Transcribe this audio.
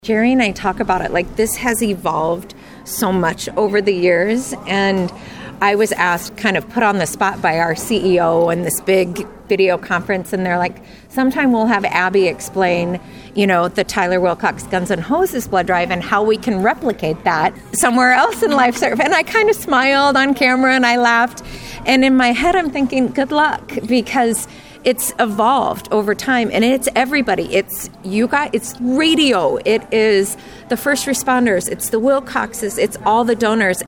Jerry and I talk about it like this has evolved so much over the years, and I was asked, kind of put on the spot by our CEO in this big video conference, and they're like, sometime we'll have Abby explain, the Tyler Wilcox Guns N' Hoses blood drive and how we can replicate that somewhere else in LifeServe. And I kind of smiled on camera and I laughed. And in my head, I'm thinking, good luck, because it's evolved over time, and it's everybody. It's you guys, it's radio, it is the first responders, it's the Wilcoxes, it's all the donors.